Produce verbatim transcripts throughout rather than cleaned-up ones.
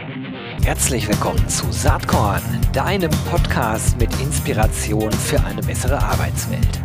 Herzlich willkommen zu Saatkorn, deinem Podcast mit Inspiration für eine bessere Arbeitswelt.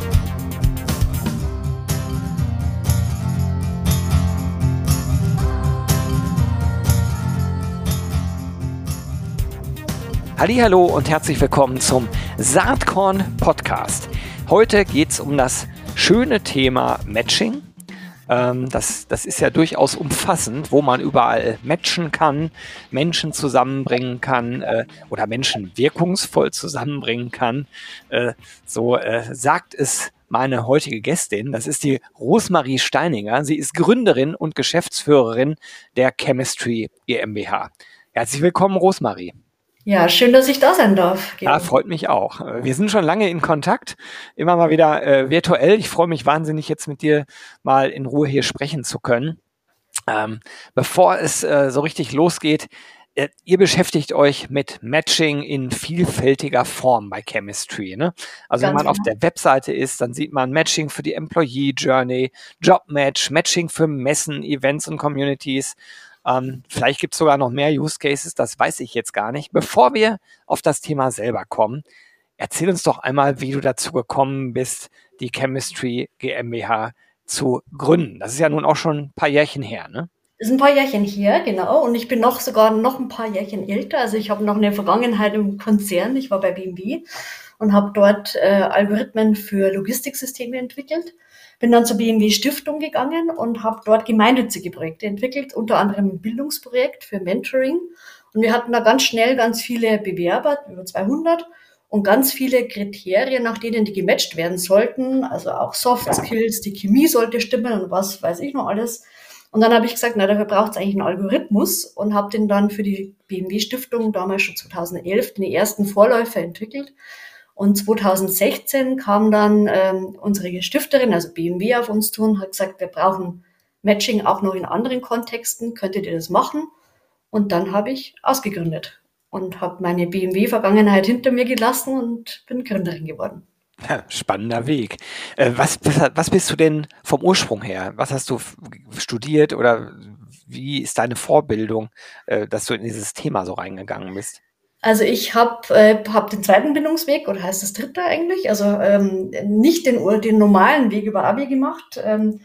Hallihallo und herzlich willkommen zum Saatkorn Podcast. Heute geht es um das schöne Thema Matching. Ähm, das, das ist ja durchaus umfassend, wo man überall matchen kann, Menschen zusammenbringen kann äh, oder Menschen wirkungsvoll zusammenbringen kann. Äh, so äh, sagt es meine heutige Gästin. Das ist die Rosemarie Steininger. Sie ist Gründerin und Geschäftsführerin der Chemistry GmbH. Herzlich willkommen, Rosemarie. Ja, schön, dass ich da sein darf. Ja, freut mich auch. Wir sind schon lange in Kontakt, immer mal wieder äh, virtuell. Ich freue mich wahnsinnig, jetzt mit dir mal in Ruhe hier sprechen zu können. Ähm, bevor es äh, so richtig losgeht, äh, ihr beschäftigt euch mit Matching in vielfältiger Form bei Chemistry, ne? Also Ganz wenn man genau. auf der Webseite ist, dann sieht man Matching für die Employee Journey, Jobmatch, Matching für Messen, Events und Communities. Ähm, vielleicht gibt es sogar noch mehr Use Cases, das weiß ich jetzt gar nicht. Bevor wir auf das Thema selber kommen, erzähl uns doch einmal, wie du dazu gekommen bist, die Chemistry GmbH zu gründen. Das ist ja nun auch schon ein paar Jährchen her, ne? Das ist ein paar Jährchen her, genau. Und ich bin noch sogar noch ein paar Jährchen älter. Also ich habe noch eine Vergangenheit im Konzern. Ich war bei B M W und habe dort äh, Algorithmen für Logistiksysteme entwickelt. Bin dann zur B M W Stiftung gegangen und habe dort gemeinnützige Projekte entwickelt, unter anderem ein Bildungsprojekt für Mentoring. Und wir hatten da ganz schnell ganz viele Bewerber, über zweihundert, und ganz viele Kriterien, nach denen die gematcht werden sollten. Also auch Soft Skills, die Chemie sollte stimmen und was weiß ich noch alles. Und dann habe ich gesagt, na, dafür braucht es eigentlich einen Algorithmus, und habe den dann für die B M W Stiftung damals schon zweitausendelf den ersten Vorläufer entwickelt. Und zweitausendsechzehn kam dann ähm, unsere Stifterin, also B M W, auf uns zu und hat gesagt, wir brauchen Matching auch noch in anderen Kontexten. Könntet ihr das machen? Und dann habe ich ausgegründet und habe meine B M W-Vergangenheit hinter mir gelassen und bin Gründerin geworden. Ja, spannender Weg. Äh, was, was, was bist du denn vom Ursprung her? Was hast du f- studiert oder wie ist deine Vorbildung, äh, dass du in dieses Thema so reingegangen bist? Also ich habe äh, hab den zweiten Bildungsweg, oder heißt das dritte eigentlich, also ähm, nicht den, den normalen Weg über Abi gemacht, ähm,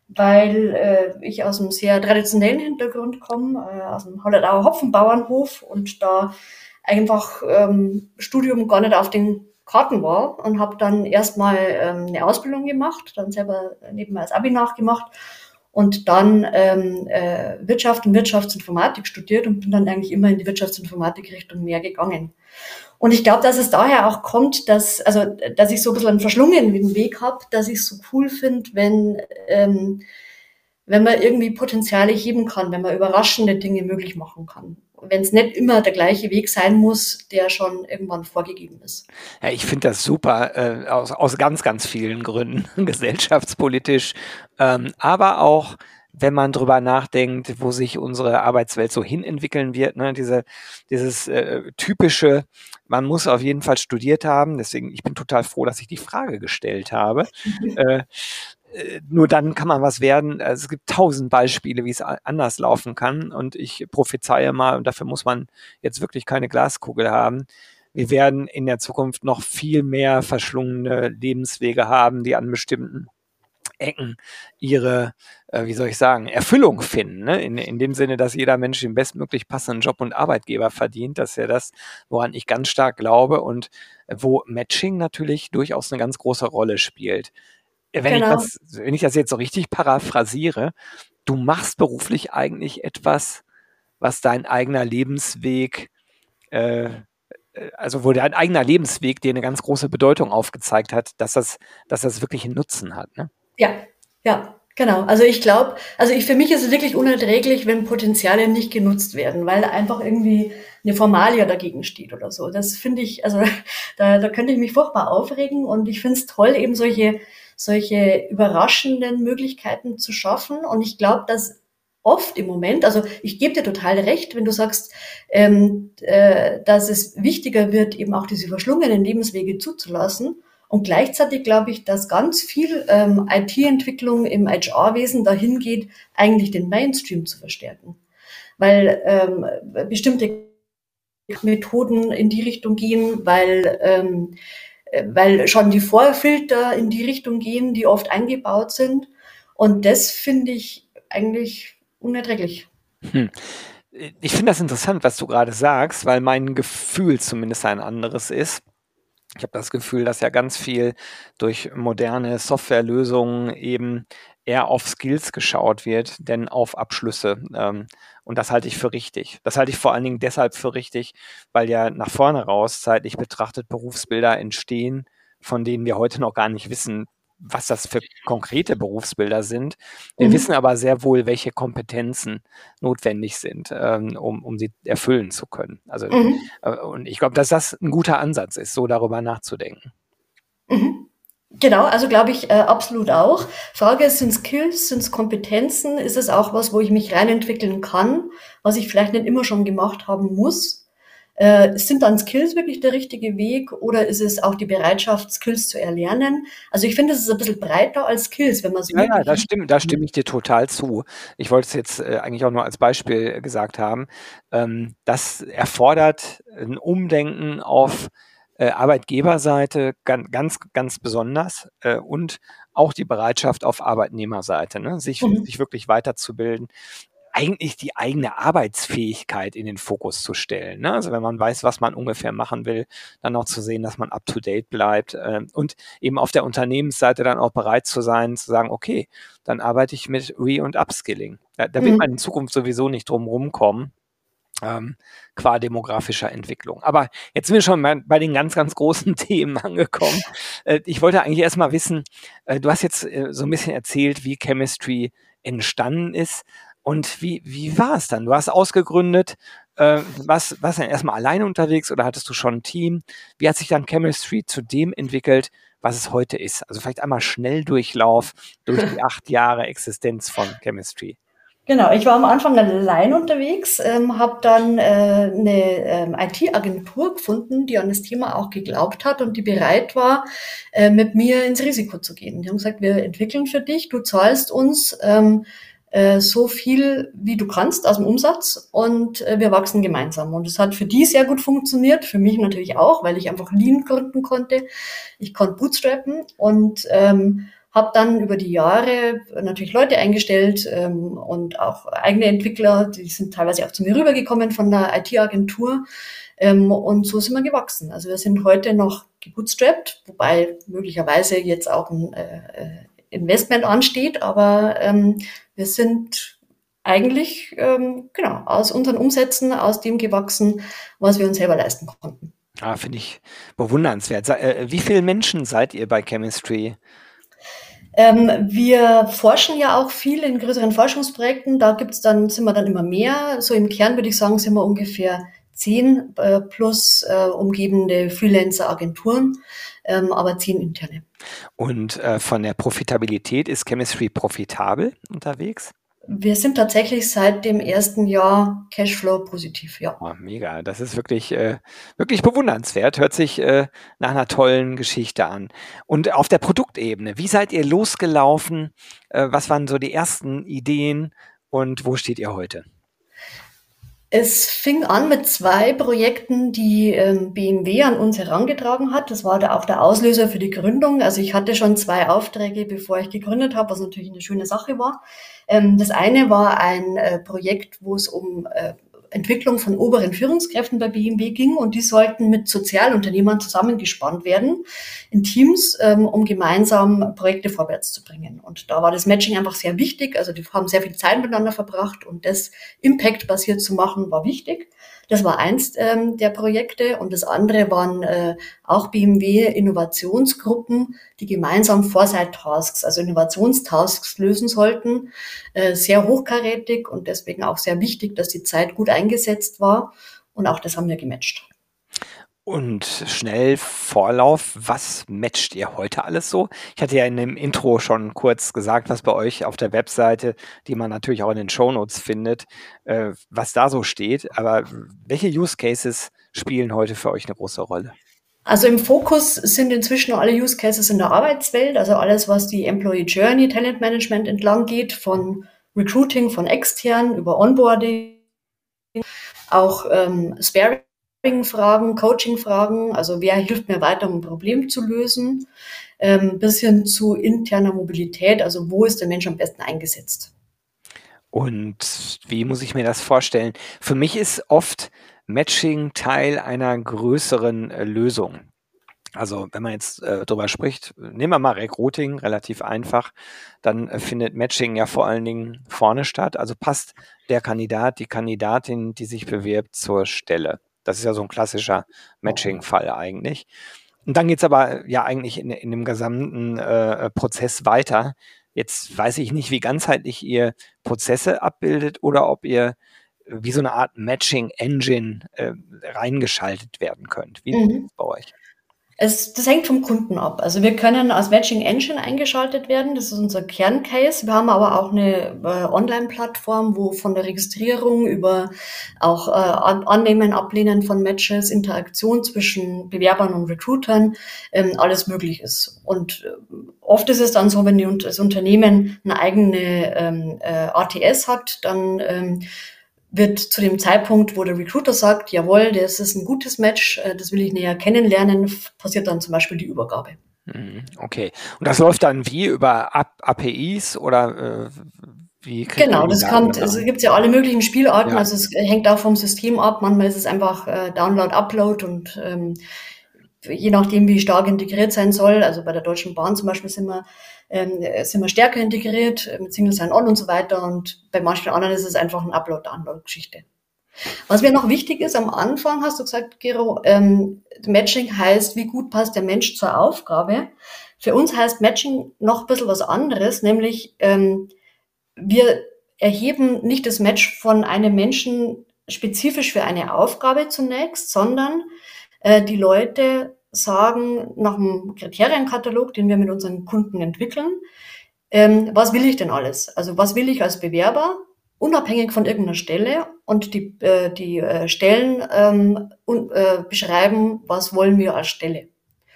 weil äh, ich aus einem sehr traditionellen Hintergrund komme, äh, aus dem Holledauer Hopfenbauernhof, und da einfach ähm, Studium gar nicht auf den Karten war, und habe dann erstmal ähm, eine Ausbildung gemacht, dann selber nebenbei das Abi nachgemacht und dann ähm, äh, Wirtschaft und Wirtschaftsinformatik studiert und bin dann eigentlich immer in die Wirtschaftsinformatik-Richtung mehr gegangen. Und ich glaube, dass es daher auch kommt, dass also dass ich so ein bisschen einen verschlungenen Weg habe, dass ich es so cool finde, wenn ähm, wenn man irgendwie Potenziale heben kann, wenn man überraschende Dinge möglich machen kann. Wenn es nicht immer der gleiche Weg sein muss, der schon irgendwann vorgegeben ist. Ja, ich finde das super, äh, aus, aus ganz, ganz vielen Gründen, gesellschaftspolitisch, ähm, aber auch, wenn man drüber nachdenkt, wo sich unsere Arbeitswelt so hin entwickeln wird, ne, diese, dieses äh, typische, man muss auf jeden Fall studiert haben, deswegen, ich bin total froh, dass ich die Frage gestellt habe. äh, äh, nur dann kann man was werden. Also es gibt tausend Beispiele, wie es a- anders laufen kann, und ich prophezeie mal, und dafür muss man jetzt wirklich keine Glaskugel haben, wir werden in der Zukunft noch viel mehr verschlungene Lebenswege haben, die an bestimmten Ecken ihre, äh, wie soll ich sagen, Erfüllung finden. Ne? In, in dem Sinne, dass jeder Mensch den bestmöglich passenden Job und Arbeitgeber verdient. Das ist ja das, woran ich ganz stark glaube und wo Matching natürlich durchaus eine ganz große Rolle spielt. Wenn ich Genau. das, wenn ich das jetzt so richtig paraphrasiere, du machst beruflich eigentlich etwas, was dein eigener Lebensweg äh, also wo dein eigener Lebensweg dir eine ganz große Bedeutung aufgezeigt hat, dass das, dass das wirklich einen Nutzen hat, ne? Ja, ja, genau. Also ich glaube, also ich, für mich ist es wirklich unerträglich, wenn Potenziale nicht genutzt werden, weil einfach irgendwie eine Formalie dagegen steht oder so. Das finde ich, also da, da könnte ich mich furchtbar aufregen, und ich finde es toll, eben solche, solche überraschenden Möglichkeiten zu schaffen. Und ich glaube, dass oft im Moment, also ich gebe dir total recht, wenn du sagst, ähm, äh, dass es wichtiger wird, eben auch diese verschlungenen Lebenswege zuzulassen. Und gleichzeitig glaube ich, dass ganz viel ähm, I T-Entwicklung im H R-Wesen dahin geht, eigentlich den Mainstream zu verstärken. weil ähm, bestimmte Methoden in die Richtung gehen, weil, ähm, weil schon die Vorfilter in die Richtung gehen, die oft eingebaut sind. Und das finde ich eigentlich unerträglich. Hm. Ich finde das interessant, was du gerade sagst, weil mein Gefühl zumindest ein anderes ist. Ich habe das Gefühl, dass ja ganz viel durch moderne Softwarelösungen eben eher auf Skills geschaut wird, denn auf Abschlüsse. Ähm, und das halte ich für richtig. Das halte ich vor allen Dingen deshalb für richtig, weil ja nach vorne raus zeitlich betrachtet Berufsbilder entstehen, von denen wir heute noch gar nicht wissen, was das für konkrete Berufsbilder sind. Wir Mhm. wissen aber sehr wohl, welche Kompetenzen notwendig sind, ähm, um, um sie erfüllen zu können. Also, Mhm. äh, und ich glaube, dass das ein guter Ansatz ist, so darüber nachzudenken. Mhm. Genau, also glaube ich äh, absolut auch. Frage ist, sind Skills, sind es Kompetenzen? Ist es auch was, wo ich mich reinentwickeln kann, was ich vielleicht nicht immer schon gemacht haben muss? Äh, sind dann Skills wirklich der richtige Weg oder ist es auch die Bereitschaft, Skills zu erlernen? Also ich finde, es ist ein bisschen breiter als Skills, wenn man es Ja, ja, wirklich... das stimmt, da stimme ich dir total zu. Ich wollte es jetzt äh, eigentlich auch nur als Beispiel gesagt haben. Ähm, das erfordert ein Umdenken auf äh, Arbeitgeberseite ganz, ganz, ganz besonders äh, und auch die Bereitschaft auf Arbeitnehmerseite, ne? Sich, Mhm. sich wirklich weiterzubilden. Eigentlich die eigene Arbeitsfähigkeit in den Fokus zu stellen. Ne? Also wenn man weiß, was man ungefähr machen will, dann auch zu sehen, dass man up-to-date bleibt ähm, und eben auf der Unternehmensseite dann auch bereit zu sein, zu sagen, okay, dann arbeite ich mit Re- und Upskilling. Da, da wird man Mhm. in Zukunft sowieso nicht drum rumkommen, ähm, qua demografischer Entwicklung. Aber jetzt sind wir schon bei, bei den ganz, ganz großen Themen angekommen. Äh, ich wollte eigentlich erstmal wissen, äh, du hast jetzt äh, so ein bisschen erzählt, wie Chemistry entstanden ist. Und wie, wie war es dann? Du hast ausgegründet, äh, warst, warst dann erstmal alleine unterwegs oder hattest du schon ein Team? Wie hat sich dann Chemistry zu dem entwickelt, was es heute ist? Also vielleicht einmal Schnelldurchlauf durch die acht Jahre Existenz von Chemistry. Genau, ich war am Anfang allein unterwegs, ähm, habe dann äh, eine ähm, I T-Agentur gefunden, die an das Thema auch geglaubt hat und die bereit war, äh, mit mir ins Risiko zu gehen. Die haben gesagt, wir entwickeln für dich, du zahlst uns ähm, äh, so viel, wie du kannst aus dem Umsatz und äh, wir wachsen gemeinsam. Und es hat für die sehr gut funktioniert, für mich natürlich auch, weil ich einfach Lean gründen konnte. Ich konnte bootstrappen und ähm, habe dann über die Jahre natürlich Leute eingestellt ähm, und auch eigene Entwickler, die sind teilweise auch zu mir rübergekommen von der I T-Agentur. Ähm, und so sind wir gewachsen. Also wir sind heute noch gebootstrapped, wobei möglicherweise jetzt auch ein äh, Investment ansteht, aber ähm, wir sind eigentlich ähm, genau aus unseren Umsätzen, aus dem gewachsen, was wir uns selber leisten konnten. Ah, finde ich bewundernswert. Sa- äh, Wie viele Menschen seid ihr bei Chemistry? Ähm, wir forschen ja auch viel in größeren Forschungsprojekten. Da gibt's dann, sind wir dann immer mehr. So im Kern würde ich sagen, sind wir ungefähr zehn äh, plus äh, umgebende Freelancer-Agenturen, ähm, aber zehn interne. Und äh, von der Profitabilität ist Chemistry profitabel unterwegs? Wir sind tatsächlich seit dem ersten Jahr Cashflow positiv, ja. Oh, mega, das ist wirklich, äh, wirklich bewundernswert. Hört sich äh, nach einer tollen Geschichte an. Und auf der Produktebene, wie seid ihr losgelaufen? Äh, was waren so die ersten Ideen und wo steht ihr heute? Es fing an mit zwei Projekten, die ähm, B M W an uns herangetragen hat. Das war da auch der Auslöser für die Gründung. Also ich hatte schon zwei Aufträge, bevor ich gegründet habe, was natürlich eine schöne Sache war. Ähm, das eine war ein äh, Projekt, wo es um äh, Entwicklung von oberen Führungskräften bei B M W ging und die sollten mit Sozialunternehmern zusammengespannt werden in Teams, ähm, um gemeinsam Projekte vorwärts zu bringen. Und da war das Matching einfach sehr wichtig. Also die haben sehr viel Zeit miteinander verbracht und das Impact-basiert zu machen, war wichtig. Das war eins ähm, der Projekte und das andere waren äh, auch B M W-Innovationsgruppen, die gemeinsam Foresight-Tasks, also Innovationstasks lösen sollten. Äh, sehr hochkarätig und deswegen auch sehr wichtig, dass die Zeit gut eingesetzt war und auch das haben wir gematcht. Und schnell Vorlauf, was matcht ihr heute alles so? Ich hatte ja in dem Intro schon kurz gesagt, was bei euch auf der Webseite, die man natürlich auch in den Shownotes findet, äh, was da so steht. Aber welche Use Cases spielen heute für euch eine große Rolle? Also im Fokus sind inzwischen alle Use Cases in der Arbeitswelt, also alles, was die Employee Journey, Talent Management entlang geht, von Recruiting von extern über Onboarding, auch ähm, Sparing-Fragen, Coaching-Fragen, also wer hilft mir weiter, um ein Problem zu lösen, ähm, bis hin zu interner Mobilität, also wo ist der Mensch am besten eingesetzt. Und wie muss ich mir das vorstellen? Für mich ist oft Matching Teil einer größeren äh, Lösung. Also wenn man jetzt äh, drüber spricht, nehmen wir mal Recruiting, relativ einfach, dann äh, findet Matching ja vor allen Dingen vorne statt. Also passt der Kandidat, die Kandidatin, die sich bewirbt, zur Stelle. Das ist ja so ein klassischer Matching-Fall eigentlich. Und dann geht's aber ja eigentlich in, in dem gesamten äh, Prozess weiter. Jetzt weiß ich nicht, wie ganzheitlich ihr Prozesse abbildet oder ob ihr wie so eine Art Matching-Engine äh, reingeschaltet werden könnt. Wie ist Mhm. das bei euch? Es, das hängt vom Kunden ab. Also wir können als Matching Engine eingeschaltet werden. Das ist unser Kerncase. Wir haben aber auch eine äh, Online-Plattform, wo von der Registrierung über auch äh, An- Annehmen, Ablehnen von Matches, Interaktion zwischen Bewerbern und Recruitern ähm, alles möglich ist. Und äh, oft ist es dann so, wenn die, das Unternehmen eine eigene ähm, äh, A T S hat, dann ähm, wird zu dem Zeitpunkt, wo der Recruiter sagt, jawohl, das ist ein gutes Match, äh, das will ich näher kennenlernen, passiert dann zum Beispiel die Übergabe. Mhm, okay. Und das läuft dann wie über A P Is oder äh, wie kriegt ihr Genau, die das Daten kommt, dann es rein? gibt ja alle möglichen Spielarten, Ja. also es hängt auch vom System ab. Manchmal ist es einfach äh, Download, Upload und ähm, je nachdem, wie stark integriert sein soll. Also bei der Deutschen Bahn zum Beispiel sind wir, ähm, sind wir stärker integriert äh, mit Single Sign-On und so weiter. Und bei manchen anderen ist es einfach eine Upload-Download-Geschichte. Was mir noch wichtig ist, am Anfang hast du gesagt, Gero, ähm, Matching heißt, wie gut passt der Mensch zur Aufgabe. Für uns heißt Matching noch ein bisschen was anderes, nämlich ähm, wir erheben nicht das Match von einem Menschen spezifisch für eine Aufgabe zunächst, sondern äh, die Leute sagen nach einem Kriterienkatalog, den wir mit unseren Kunden entwickeln, ähm, was will ich denn alles? Also was will ich als Bewerber, unabhängig von irgendeiner Stelle, und die, äh, die äh, Stellen ähm, un, äh, beschreiben, was wollen wir als Stelle.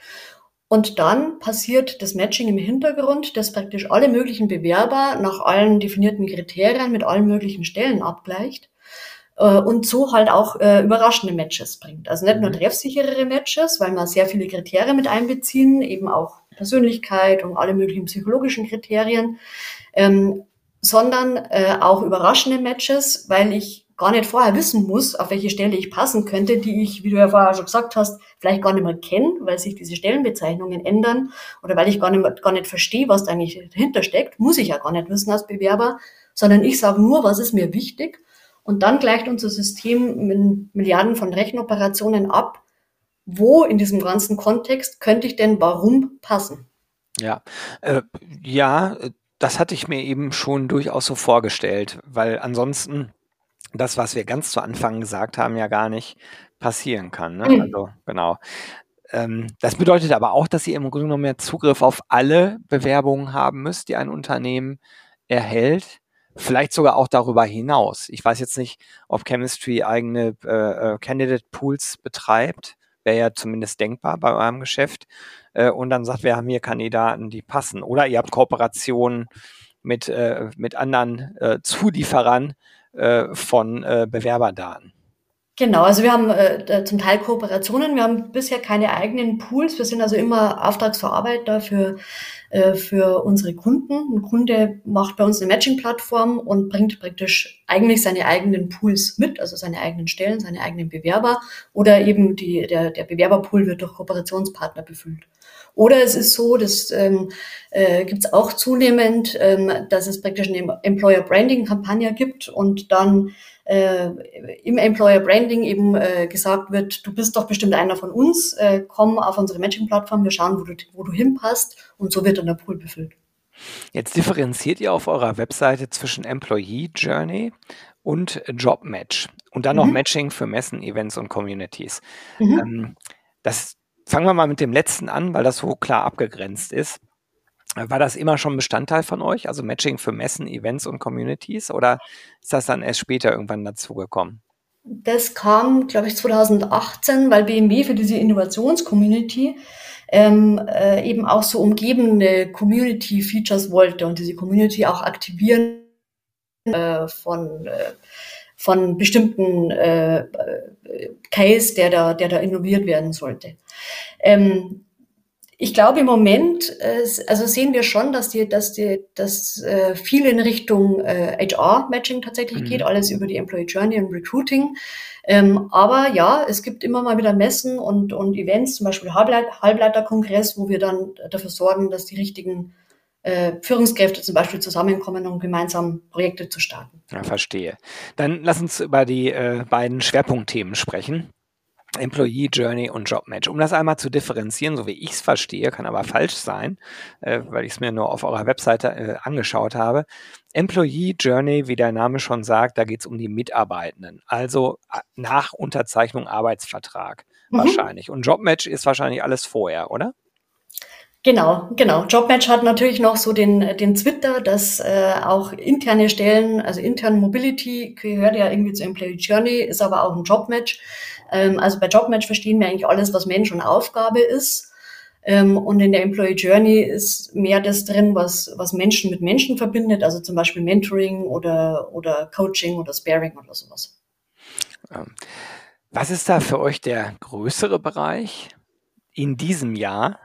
Und dann passiert das Matching im Hintergrund, das praktisch alle möglichen Bewerber nach allen definierten Kriterien mit allen möglichen Stellen abgleicht äh, und so halt auch äh, überraschende Matches bringt. Also nicht nur Mhm. treffsicherere Matches, weil wir sehr viele Kriterien mit einbeziehen, eben auch Persönlichkeit und alle möglichen psychologischen Kriterien, ähm, sondern äh, auch überraschende Matches, weil ich gar nicht vorher wissen muss, auf welche Stelle ich passen könnte, die ich, wie du ja vorher schon gesagt hast, vielleicht gar nicht mehr kenne, weil sich diese Stellenbezeichnungen ändern oder weil ich gar nicht, mehr, gar nicht verstehe, was da eigentlich dahinter steckt, muss ich ja gar nicht wissen als Bewerber, sondern ich sage nur, was ist mir wichtig, und dann gleicht unser System mit Milliarden von Rechenoperationen ab, wo in diesem ganzen Kontext könnte ich denn warum passen. Ja, äh, ja, äh, das hatte ich mir eben schon durchaus so vorgestellt, weil ansonsten das, was wir ganz zu Anfang gesagt haben, ja gar nicht passieren kann, ne? Mhm. Also, genau. Ähm, das bedeutet aber auch, dass ihr im Grunde genommen ja Zugriff auf alle Bewerbungen haben müsst, die ein Unternehmen erhält, vielleicht sogar auch darüber hinaus. Ich weiß jetzt nicht, ob Chemistry eigene äh, äh, Candidate Pools betreibt, wäre ja zumindest denkbar bei eurem Geschäft, äh, und dann sagt, wir haben hier Kandidaten, die passen. Oder ihr habt Kooperationen mit, äh, mit anderen äh, Zulieferern äh, von äh, Bewerberdaten. Genau, also wir haben äh, zum Teil Kooperationen, wir haben bisher keine eigenen Pools, wir sind also immer Auftragsverarbeiter für, äh, für unsere Kunden. Ein Kunde macht bei uns eine Matching-Plattform und bringt praktisch eigentlich seine eigenen Pools mit, also seine eigenen Stellen, seine eigenen Bewerber, oder eben die, der, der Bewerberpool wird durch Kooperationspartner befüllt. Oder es ist so, das ähm, äh, gibt es auch zunehmend, ähm, dass es praktisch eine Employer Branding Kampagne gibt und dann äh, im Employer Branding eben äh, gesagt wird, du bist doch bestimmt einer von uns, äh, komm auf unsere Matching-Plattform, wir schauen, wo du, wo du hinpasst, und so wird dann der Pool befüllt. Jetzt differenziert ihr auf eurer Webseite zwischen Employee Journey und Job Match und dann noch Mhm. Matching für Messen, Events und Communities. Mhm. Ähm, das fangen wir mal mit dem letzten an, weil das so klar abgegrenzt ist. War das immer schon Bestandteil von euch, also Matching für Messen, Events und Communities, oder ist das dann erst später irgendwann dazugekommen? Das kam, glaube ich, zwanzig achtzehn, weil B M W für diese Innovations-Community ähm, äh, eben auch so umgebende Community-Features wollte und diese Community auch aktivieren äh, von, äh, von bestimmten äh, Case, der da, der da innoviert werden sollte. Ähm, Ich glaube im Moment, äh, also sehen wir schon, dass die, dass die, dass äh, viel in Richtung äh, H R-Matching tatsächlich geht, Mhm. alles über die Employee Journey und Recruiting. Ähm, aber ja, es gibt immer mal wieder Messen und, und Events, zum Beispiel Halbleit, Halbleiterkongress, wo wir dann dafür sorgen, dass die richtigen äh, Führungskräfte zum Beispiel zusammenkommen, um gemeinsam Projekte zu starten. Ja, verstehe. Dann lass uns über die äh, beiden Schwerpunktthemen sprechen. Employee Journey und Jobmatch. Um das einmal zu differenzieren, so wie ich es verstehe, kann aber falsch sein, äh, weil ich es mir nur auf eurer Webseite äh, angeschaut habe. Employee Journey, wie der Name schon sagt, da geht es um die Mitarbeitenden, also äh, nach Unterzeichnung Arbeitsvertrag Mhm. wahrscheinlich. Und Jobmatch ist wahrscheinlich alles vorher, oder? Genau, genau. Jobmatch hat natürlich noch so den, den Twitter, dass äh, auch interne Stellen, also interne Mobility gehört ja irgendwie zur Employee Journey, ist aber auch ein Jobmatch. Ähm, also bei Jobmatch verstehen wir eigentlich alles, was Mensch und Aufgabe ist. Ähm, und in der Employee Journey ist mehr das drin, was, was Menschen mit Menschen verbindet, also zum Beispiel Mentoring oder, oder Coaching oder Sparing oder sowas. Ähm, was ist da für euch der größere Bereich in diesem Jahr?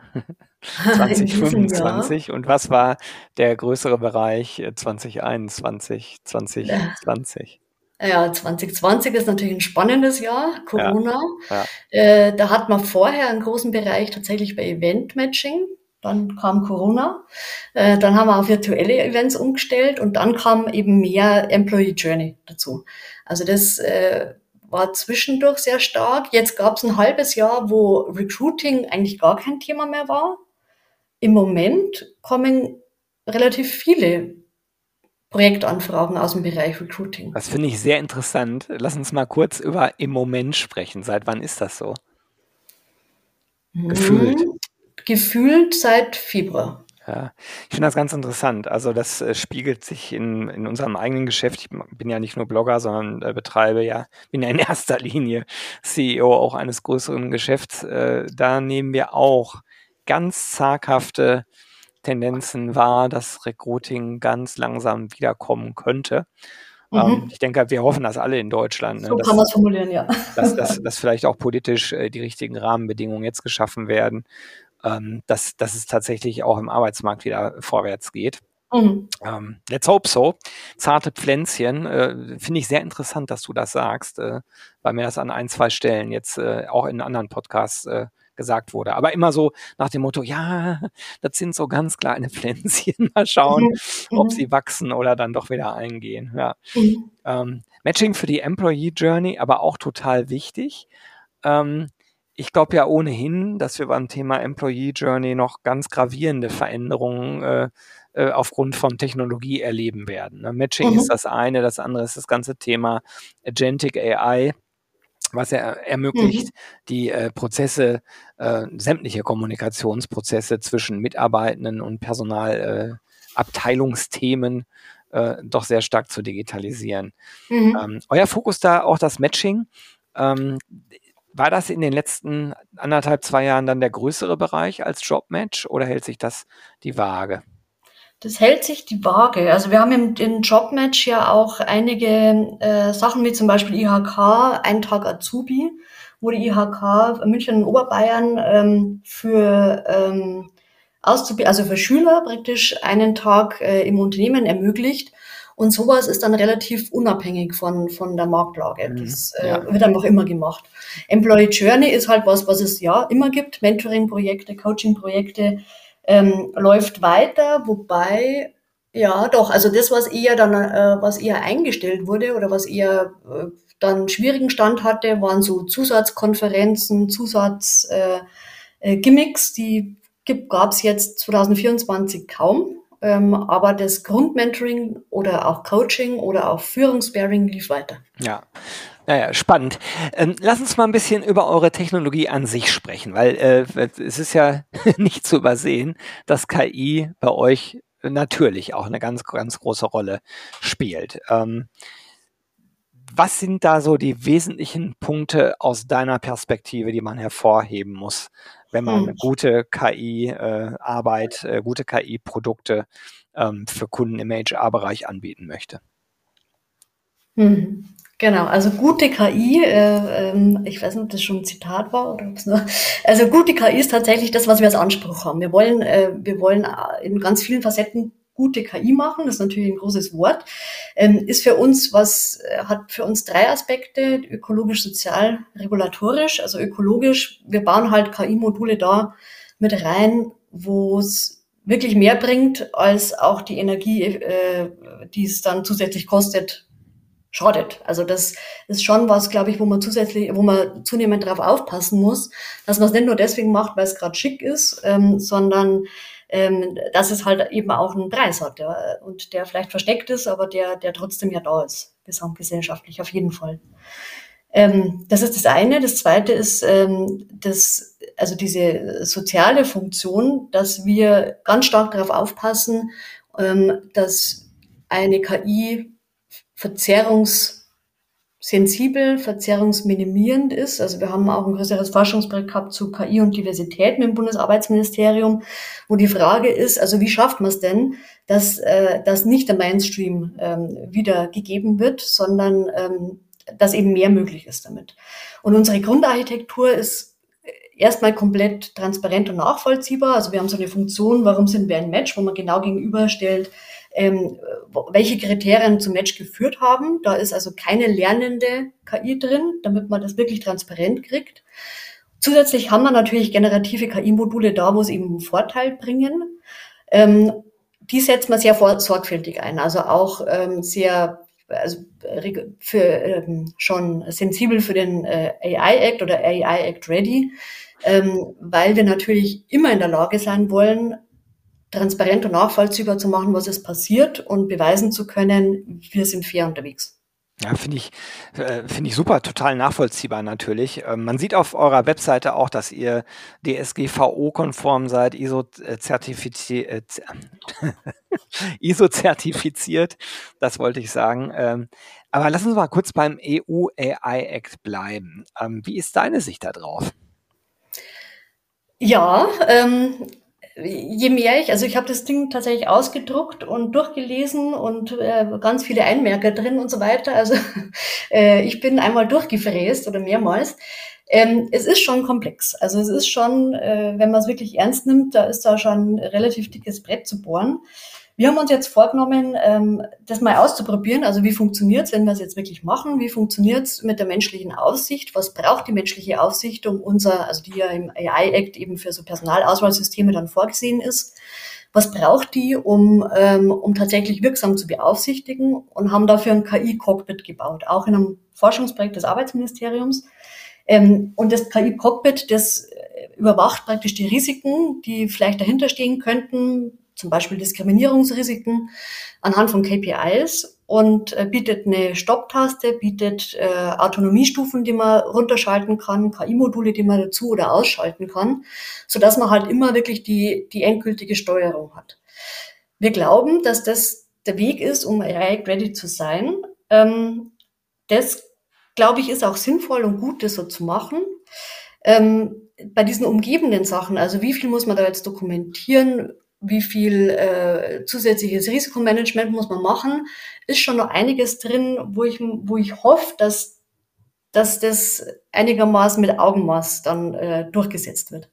In diesem Jahr. zwanzig fünfundzwanzig und was war der größere Bereich äh, zwanzig einundzwanzig, Ja. zwanzig zwanzig? Ja, zwanzig zwanzig ist natürlich ein spannendes Jahr, Ja, Corona. ja. Äh, da hat man vorher einen großen Bereich tatsächlich bei Event-Matching. Dann kam Corona. Äh, dann haben wir auf virtuelle Events umgestellt und dann kam eben mehr Employee Journey dazu. Also das äh, war zwischendurch sehr stark. Jetzt gab es ein halbes Jahr, wo Recruiting eigentlich gar kein Thema mehr war. Im Moment kommen relativ viele Projektanfragen aus dem Bereich Recruiting. Das finde ich sehr interessant. Lass uns mal kurz über im Moment sprechen. Seit wann ist das so? Gefühlt. Hm, gefühlt seit Februar. Ja, ich finde das ganz interessant. Also das äh, spiegelt sich in, in unserem eigenen Geschäft. Ich bin ja nicht nur Blogger, sondern äh, betreibe ja, bin ja in erster Linie C E O auch eines größeren Geschäfts. Äh, da nehmen wir auch ganz zaghafte Tendenzen wahr, dass Recruiting ganz langsam wiederkommen könnte. Ähm, Mhm. ich denke, wir hoffen das alle in Deutschland, ne, So kann dass, man es formulieren, ja. dass, dass, dass vielleicht auch politisch äh, die richtigen Rahmenbedingungen jetzt geschaffen werden, ähm, dass, dass es tatsächlich auch im Arbeitsmarkt wieder vorwärts geht. Mhm. Ähm, let's hope so. Zarte Pflänzchen, äh, finde ich sehr interessant, dass du das sagst, äh, weil mir das an ein, zwei Stellen jetzt äh, auch in anderen Podcasts äh, gesagt wurde. Aber immer so nach dem Motto, ja, das sind so ganz kleine Pflänzchen. Mal schauen, Mhm. ob Mhm. sie wachsen oder dann doch wieder eingehen. Ja. Mhm. Ähm, Matching für die Employee Journey, aber auch total wichtig. Ähm, ich glaube ja ohnehin, dass wir beim Thema Employee Journey noch ganz gravierende Veränderungen äh, äh, aufgrund von Technologie erleben werden. Ne? Matching ist Mhm. das eine, das andere ist das ganze Thema Agentic A I, was er ermöglicht, Mhm. die äh, Prozesse, äh, sämtliche Kommunikationsprozesse zwischen Mitarbeitenden und Personalabteilungsthemen äh, doch sehr stark zu digitalisieren. Mhm. Ähm, euer Fokus da auch das Matching. Ähm, war das in den letzten anderthalb, zwei Jahren dann der größere Bereich als Jobmatch oder hält sich das die Waage? Das hält sich die Waage. Also wir haben im, im Jobmatch ja auch einige äh, Sachen wie zum Beispiel I H K, ein Tag Azubi, wo die I H K München und Oberbayern ähm, für ähm, Auszubi also für Schüler praktisch einen Tag äh, im Unternehmen ermöglicht. Und sowas ist dann relativ unabhängig von, von der Marktlage. Mhm. Das äh, Ja, wird einfach immer gemacht. Employee Journey ist halt was, was es ja immer gibt. Mentoring-Projekte, Coaching-Projekte, ähm, läuft weiter, wobei, ja doch, also das, was eher dann, äh, was eher eingestellt wurde oder was eher äh, dann schwierigen Stand hatte, waren so Zusatzkonferenzen, Zusatz, äh, äh, Gimmicks, die gab es jetzt zwanzig vierundzwanzig kaum. Ähm, aber das Grundmentoring oder auch Coaching oder auch Führungssparing lief weiter. ja. Naja, spannend. Ähm, lass uns mal ein bisschen über eure Technologie an sich sprechen, weil äh, es ist ja nicht zu übersehen, dass K I bei euch natürlich auch eine ganz, ganz große Rolle spielt. Ähm, was sind da so die wesentlichen Punkte aus deiner Perspektive, die man hervorheben muss, wenn man Hm. gute K I-Arbeit, äh, äh, gute K I-Produkte ähm, für Kunden im H R-Bereich anbieten möchte? Mhm. Genau, also gute K I, äh, ähm, ich weiß nicht, ob das schon ein Zitat war oder ob es nur, also gute K I ist tatsächlich das, was wir als Anspruch haben. Wir wollen, äh, wir wollen äh, in ganz vielen Facetten gute K I machen. Das ist natürlich ein großes Wort. Ähm, ist für uns was, äh, hat für uns drei Aspekte: ökologisch, sozial, regulatorisch. Also ökologisch, wir bauen halt K I-Module da mit rein, wo es wirklich mehr bringt als auch die Energie, äh, die es dann zusätzlich kostet, schadet. Also das ist schon was, glaube ich, wo man zusätzlich, wo man zunehmend darauf aufpassen muss, dass man es nicht nur deswegen macht, weil es gerade schick ist, ähm, sondern ähm, dass es halt eben auch einen Preis hat, ja, und der vielleicht versteckt ist, aber der, der trotzdem ja da ist, gesamtgesellschaftlich auf jeden Fall. Ähm, das ist das eine. Das zweite ist ähm, das, also diese soziale Funktion, dass wir ganz stark darauf aufpassen, ähm, dass eine K I verzerrungssensibel, verzerrungsminimierend ist. Also wir haben auch ein größeres Forschungsprojekt gehabt zu K I und Diversität mit dem Bundesarbeitsministerium, wo die Frage ist, also wie schafft man es denn, dass, äh, dass nicht der Mainstream ähm, wieder gegeben wird, sondern ähm, dass eben mehr möglich ist damit. Und unsere Grundarchitektur ist erstmal komplett transparent und nachvollziehbar. Also wir haben so eine Funktion, warum sind wir ein Match, wo man genau gegenüberstellt, ähm, welche Kriterien zum Match geführt haben. Da ist also keine lernende K I drin, damit man das wirklich transparent kriegt. Zusätzlich haben wir natürlich generative K I-Module da, wo sie eben einen Vorteil bringen. Ähm, die setzt man sehr sorgfältig ein, also auch ähm, sehr, also für, ähm, schon sensibel für den äh, A I Act oder A I Act Ready, ähm, weil wir natürlich immer in der Lage sein wollen, transparent und nachvollziehbar zu machen, was ist passiert und beweisen zu können, wir sind fair unterwegs. Ja, finde ich, äh, finde ich super, total nachvollziehbar natürlich. Ähm, man sieht auf eurer Webseite auch, dass ihr D S G V O-konform seid, I S O-zertifiziert, äh, I S O-zertifiziert, das wollte ich sagen. Ähm, aber lass uns mal kurz beim E U A I Act bleiben. Ähm, wie ist deine Sicht da drauf? Ja, ähm, je mehr ich, also ich habe das Ding tatsächlich ausgedruckt und durchgelesen und äh, ganz viele Einmerker drin und so weiter. Also äh, ich bin einmal durchgefräst oder mehrmals. Ähm, es ist schon komplex. Also es ist schon, äh, wenn man es wirklich ernst nimmt, da ist da schon ein relativ dickes Brett zu bohren. Wir haben uns jetzt vorgenommen, ähm, das mal auszuprobieren. Also wie funktioniert's, wenn wir es jetzt wirklich machen? Wie funktioniert's mit der menschlichen Aufsicht? Was braucht die menschliche Aufsicht, um unser, also die ja im A I Act eben für so Personalauswahlsysteme dann vorgesehen ist? Was braucht die, um, ähm, um tatsächlich wirksam zu beaufsichtigen? Und haben dafür ein K I-Cockpit gebaut, auch in einem Forschungsprojekt des Arbeitsministeriums. Ähm, und das K I-Cockpit, das überwacht praktisch die Risiken, die vielleicht dahinter stehen könnten, zum Beispiel Diskriminierungsrisiken anhand von K P Is und äh, bietet eine Stopptaste, bietet äh, Autonomiestufen, die man runterschalten kann, K I-Module, die man dazu oder ausschalten kann, sodass man halt immer wirklich die, die endgültige Steuerung hat. Wir glauben, dass das der Weg ist, um A I ready zu sein. Ähm, das, glaube ich, ist auch sinnvoll und gut, das so zu machen. Ähm, bei diesen umgebenden Sachen, also wie viel muss man da jetzt dokumentieren, wie viel äh, zusätzliches Risikomanagement muss man machen, ist schon noch einiges drin, wo ich, wo ich hoffe, dass, dass das einigermaßen mit Augenmaß dann äh, durchgesetzt wird.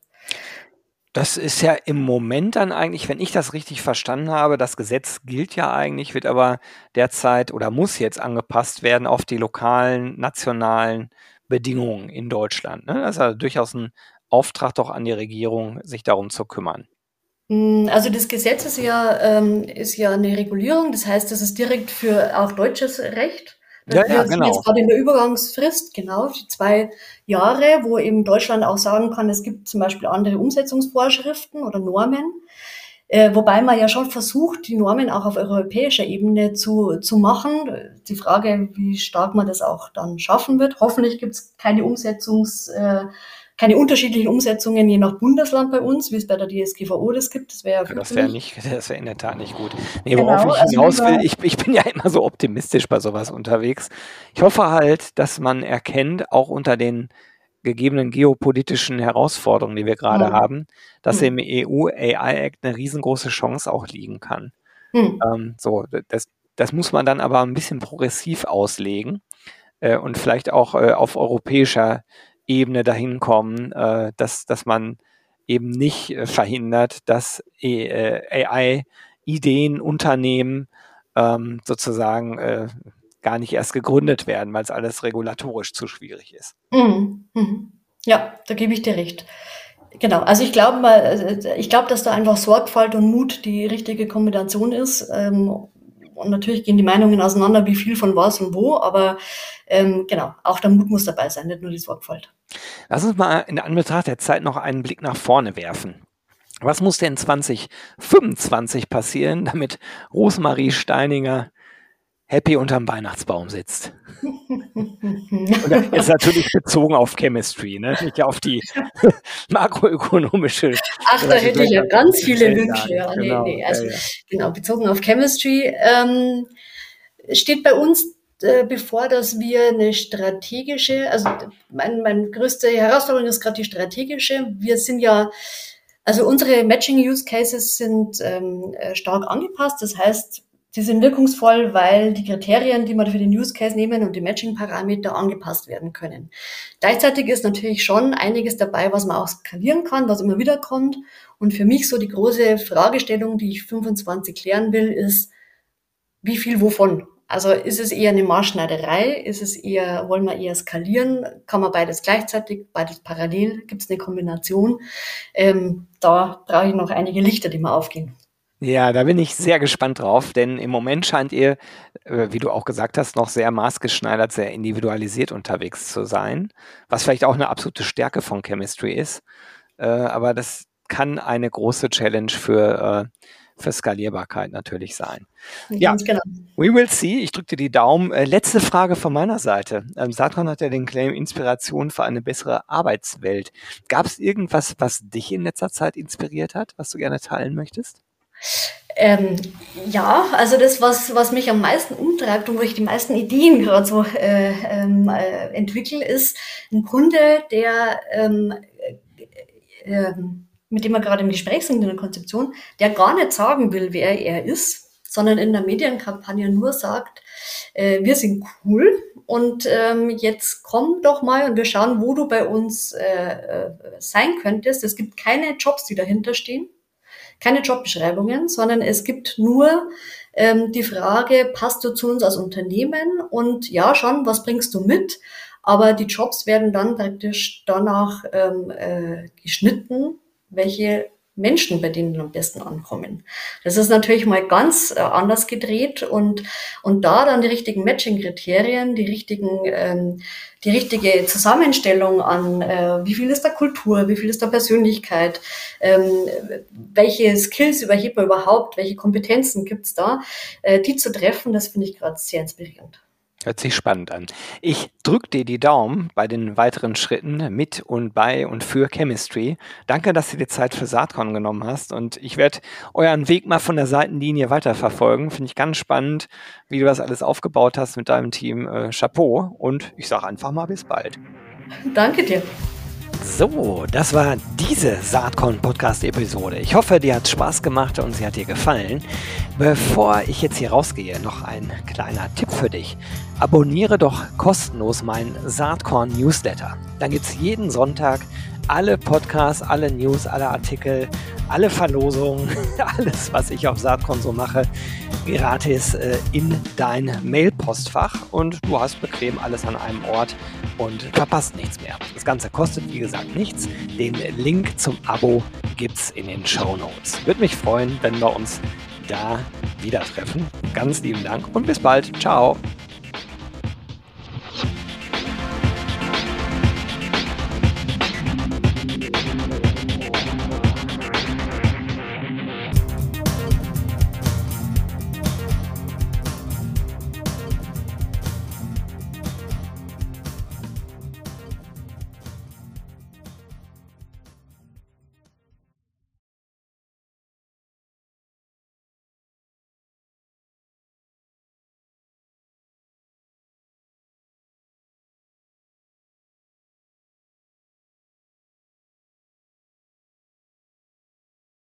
Das ist ja im Moment dann eigentlich, wenn ich das richtig verstanden habe, das Gesetz gilt ja eigentlich, wird aber derzeit oder muss jetzt angepasst werden auf die lokalen, nationalen Bedingungen in Deutschland. Ne? Das ist ja durchaus ein Auftrag doch an die Regierung, sich darum zu kümmern. Also das Gesetz ist ja, ähm, ist ja eine Regulierung, das heißt, das ist direkt für auch deutsches Recht. Ja, ja, Wir sind genau. jetzt gerade in der Übergangsfrist, genau, die zwei Jahre, wo eben Deutschland auch sagen kann, es gibt zum Beispiel andere Umsetzungsvorschriften oder Normen, äh, wobei man ja schon versucht, die Normen auch auf europäischer Ebene zu, zu machen. Die Frage, wie stark man das auch dann schaffen wird. Hoffentlich gibt es keine Umsetzungs äh, keine unterschiedlichen Umsetzungen je nach Bundesland bei uns, wie es bei der D S G V O das gibt. Das wäre ja Ja, das wäre fürchterlich. nicht, das wäre in der Tat nicht gut. Nee, worauf Genau, ich also hinaus will, lieber, ich, ich bin ja immer so optimistisch bei sowas unterwegs. Ich hoffe halt, dass man erkennt, auch unter den gegebenen geopolitischen Herausforderungen, die wir gerade hm, haben, dass im hm, E U A I Act eine riesengroße Chance auch liegen kann. hm. Ähm, so, das, Das muss man dann aber ein bisschen progressiv auslegen äh, und vielleicht auch äh, auf europäischer Ebene dahin kommen, äh, dass, dass man eben nicht äh, verhindert, dass äh, A I-Ideen, Unternehmen ähm, sozusagen äh, gar nicht erst gegründet werden, weil es alles regulatorisch zu schwierig ist. Mhm. Mhm. Ja, da gebe ich dir recht. Genau, also ich glaube mal, ich glaube, dass da einfach Sorgfalt und Mut die richtige Kombination ist. Ähm, und natürlich gehen die Meinungen auseinander, wie viel von was und wo, aber ähm, genau, auch der Mut muss dabei sein, nicht nur die Sorgfalt. Lass uns mal in Anbetracht der Zeit noch einen Blick nach vorne werfen. Was muss denn zwanzig fünfundzwanzig passieren, damit Rosemarie Steininger happy unterm Weihnachtsbaum sitzt? Und das ist natürlich bezogen auf Chemistry, ne? Nicht auf die makroökonomische. Ach, da hätte ich ja ganz viele Wünsche. Ja, genau, nee, nee. Also, ja, ja. genau, bezogen auf Chemistry ähm, steht bei uns äh, bevor, dass wir eine strategische, also mein, meine größte Herausforderung ist gerade die strategische. Wir sind ja, also unsere Matching-Use-Cases sind ähm, stark angepasst. Das heißt, die sind wirkungsvoll, weil die Kriterien, die wir für den Use Case nehmen und die Matching-Parameter angepasst werden können. Gleichzeitig ist natürlich schon einiges dabei, was man auch skalieren kann, was immer wieder kommt. Und für mich so die große Fragestellung, die ich fünfundzwanzig klären will, ist, wie viel wovon? Also ist es eher eine Maßschneiderei? Ist es eher, wollen wir eher skalieren? Kann man beides gleichzeitig, beides parallel? Gibt es eine Kombination? Ähm, da brauche ich noch einige Lichter, die mal aufgehen. Ja, da bin ich sehr gespannt drauf, denn im Moment scheint ihr, äh, wie du auch gesagt hast, noch sehr maßgeschneidert, sehr individualisiert unterwegs zu sein, was vielleicht auch eine absolute Stärke von Chemistry ist. Äh, aber das kann eine große Challenge für, äh, für Skalierbarkeit natürlich sein. Ja, Ganz genau. We will see. Ich drücke dir die Daumen. Äh, letzte Frage von meiner Seite. Ähm, Saatkorn hat ja den Claim Inspiration für eine bessere Arbeitswelt. Gab es irgendwas, was dich in letzter Zeit inspiriert hat, was du gerne teilen möchtest? Ähm, ja, also das, was, was mich am meisten umtreibt und wo ich die meisten Ideen gerade so äh, ähm, äh, entwickle, ist ein Kunde, der ähm, äh, äh, mit dem wir gerade im Gespräch sind in der Konzeption, der gar nicht sagen will, wer er ist, sondern in der Medienkampagne nur sagt, äh, wir sind cool und ähm, jetzt komm doch mal und wir schauen, wo du bei uns äh, äh, sein könntest. Es gibt keine Jobs, die dahinter stehen. Keine Jobbeschreibungen, sondern es gibt nur ähm, die Frage, passt du zu uns als Unternehmen? Und ja, schon, was bringst du mit? Aber die Jobs werden dann praktisch danach ähm, äh, geschnitten, welche Menschen bei denen am besten ankommen. Das ist natürlich mal ganz äh, anders gedreht und und da dann die richtigen Matching-Kriterien, die richtigen ähm, die richtige Zusammenstellung an, äh, wie viel ist da Kultur, wie viel ist da Persönlichkeit, ähm, welche Skills überhebt man überhaupt, welche Kompetenzen gibt's da, äh, die zu treffen, das finde ich gerade sehr inspirierend. Hört sich spannend an. Ich drücke dir die Daumen bei den weiteren Schritten mit und bei und für Chemistry. Danke, dass du dir Zeit für Saatkorn genommen hast und ich werde euren Weg mal von der Seitenlinie weiterverfolgen. Finde ich ganz spannend, wie du das alles aufgebaut hast mit deinem Team. Äh, Chapeau und ich sage einfach mal bis bald. Danke dir. So, das war diese Saatkorn-Podcast-Episode. Ich hoffe, dir hat es Spaß gemacht und sie hat dir gefallen. Bevor ich jetzt hier rausgehe, noch ein kleiner Tipp für dich. Abonniere doch kostenlos meinen Saatkorn-Newsletter. Dann gibt es jeden Sonntag alle Podcasts, alle News, alle Artikel, alle Verlosungen, alles, was ich auf Saatkorn so mache, gratis äh, in dein Mailpostfach und du hast bequem alles an einem Ort und verpasst nichts mehr. Das Ganze kostet, wie gesagt, nichts. Den Link zum Abo gibt's in den Shownotes. Würde mich freuen, wenn wir uns da wieder treffen. Ganz lieben Dank und bis bald. Ciao.